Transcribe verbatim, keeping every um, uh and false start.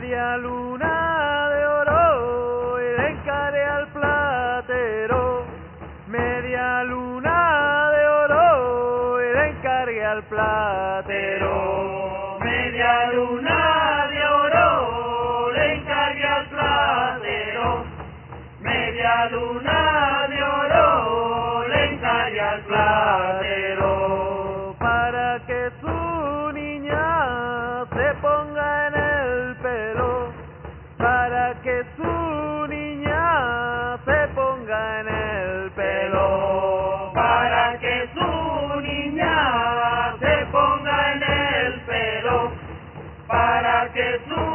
Media luna de oro y le encaré al platero. Media luna de oro y le encargué al platero. Media luna de oro le encargué al platero. Media luna de oro le encargué al platero. Para que su niña se ponga en el pelo. Para que su niña se ponga en el pelo. Para que su niña se ponga en el pelo. Para que su